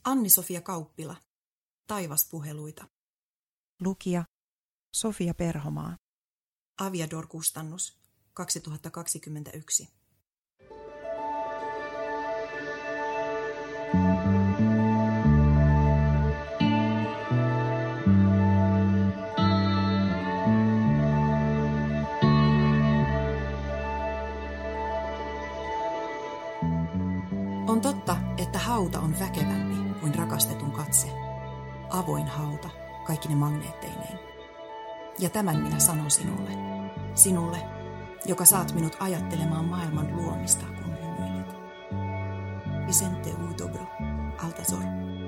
Anni-Sofia Kauppila, Taivaspuheluita. Lukija Sofia Perhomaa. Aviador-kustannus 2021. On totta, että hauta on väkevämpi kuin rakastetun katse. Avoin hauta, kaikkine magneetteineen. Ja tämän minä sanon sinulle. Sinulle, joka saat minut ajattelemaan maailman luomista, kun hymyilet. Vicente Huidobro, Altazor.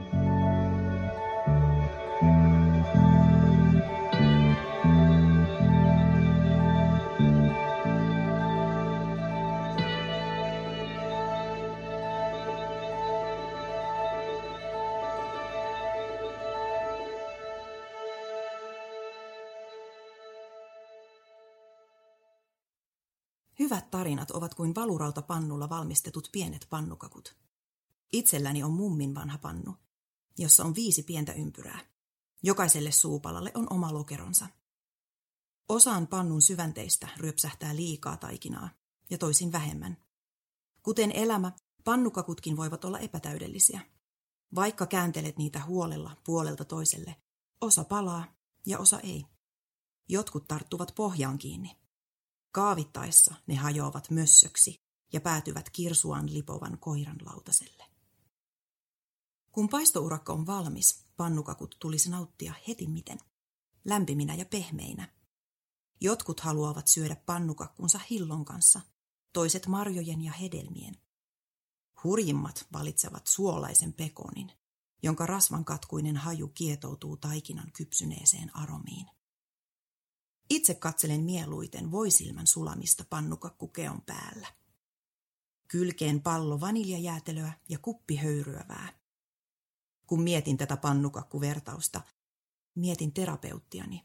Hyvät tarinat ovat kuin valurautapannulla valmistetut pienet pannukakut. Itselläni on mummin vanha pannu, jossa on 5 pientä ympyrää. Jokaiselle suupalalle on oma lokeronsa. Osaan pannun syvänteistä ryöpsähtää liikaa taikinaa ja toisin vähemmän. Kuten elämä, pannukakutkin voivat olla epätäydellisiä. Vaikka kääntelet niitä huolella puolelta toiselle, osa palaa ja osa ei. Jotkut tarttuvat pohjaan kiinni. Kaavittaessa ne hajoavat mössöksi ja päätyvät kirsuaan lipovan koiran lautaselle. Kun paistourakka on valmis, pannukakut tulisi nauttia hetimmiten, lämpiminä ja pehmeinä. Jotkut haluavat syödä pannukakkunsa hillon kanssa, toiset marjojen ja hedelmien. Hurjimmat valitsevat suolaisen pekonin, jonka rasvankatkuinen haju kietoutuu taikinan kypsyneeseen aromiin. Itse katselen mieluiten voisilmän sulamista pannukakkukeon päällä. Kylkeen pallo vaniljajäätelöä ja kuppi höyryävää. Kun mietin tätä pannukakkuvertausta, mietin terapeuttiani.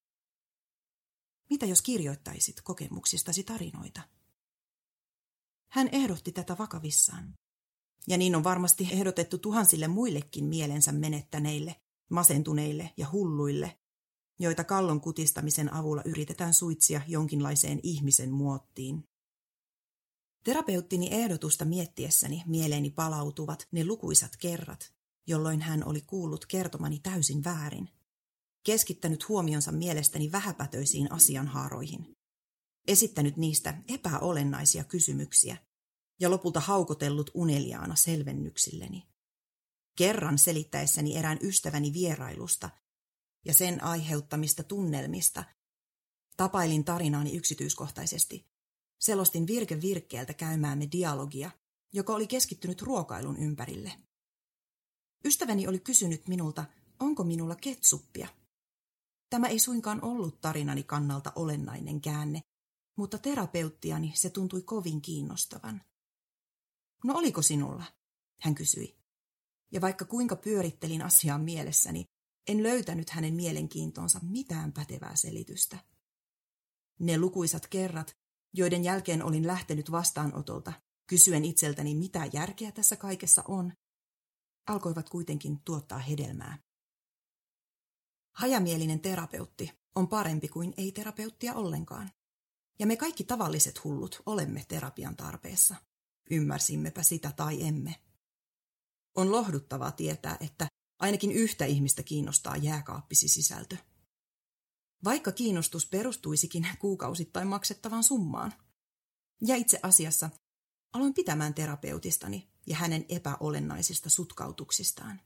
Mitä jos kirjoittaisit kokemuksistasi tarinoita? Hän ehdotti tätä vakavissaan. Ja niin on varmasti ehdotettu tuhansille muillekin mielensä menettäneille, masentuneille ja hulluille, joita kallon kutistamisen avulla yritetään suitsia jonkinlaiseen ihmisen muottiin. Terapeuttini ehdotusta miettiessäni mieleeni palautuvat ne lukuisat kerrat, jolloin hän oli kuullut kertomani täysin väärin, keskittänyt huomionsa mielestäni vähäpätöisiin asianhaaroihin, esittänyt niistä epäolennaisia kysymyksiä ja lopulta haukotellut uneliaana selvennyksilleni. Kerran selittäessäni erään ystäväni vierailusta ja sen aiheuttamista tunnelmista, tapailin tarinaani yksityiskohtaisesti. Selostin virke virkkeeltä käymäämme dialogia, joka oli keskittynyt ruokailun ympärille. Ystäväni oli kysynyt minulta, onko minulla ketsuppia. Tämä ei suinkaan ollut tarinani kannalta olennainen käänne, mutta terapeuttiani se tuntui kovin kiinnostavan. No oliko sinulla? Hän kysyi. Ja vaikka kuinka pyörittelin asiaa mielessäni, en löytänyt hänen mielenkiintoonsa mitään pätevää selitystä. Ne lukuisat kerrat, joiden jälkeen olin lähtenyt vastaanotolta, kysyen itseltäni, mitä järkeä tässä kaikessa on, alkoivat kuitenkin tuottaa hedelmää. Hajamielinen terapeutti on parempi kuin ei terapeuttia ollenkaan. Ja me kaikki tavalliset hullut olemme terapian tarpeessa. Ymmärsimmepä sitä tai emme. On lohduttavaa tietää, että ainakin yhtä ihmistä kiinnostaa jääkaappisi sisältö. Vaikka kiinnostus perustuisikin kuukausittain maksettavaan summaan. Ja itse asiassa aloin pitämään terapeutistani ja hänen epäolennaisista sutkautuksistaan.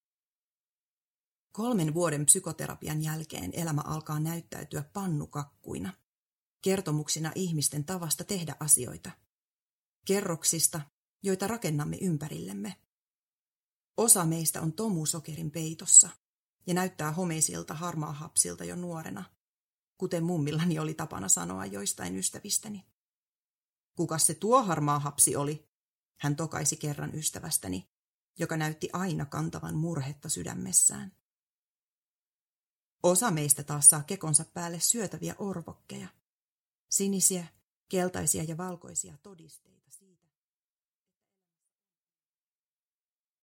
3 vuoden psykoterapian jälkeen elämä alkaa näyttäytyä pannukakkuina, kertomuksina ihmisten tavasta tehdä asioita, kerroksista, joita rakennamme ympärillemme. Osa meistä on tomusokerin peitossa ja näyttää homeisilta harmaahapsilta jo nuorena, kuten mummillani oli tapana sanoa joistain ystävistäni. Kukas se tuo harmaahapsi oli? Hän tokaisi kerran ystävästäni, joka näytti aina kantavan murhetta sydämessään. Osa meistä taas saa kekonsa päälle syötäviä orvokkeja, sinisiä, keltaisia ja valkoisia todisteita.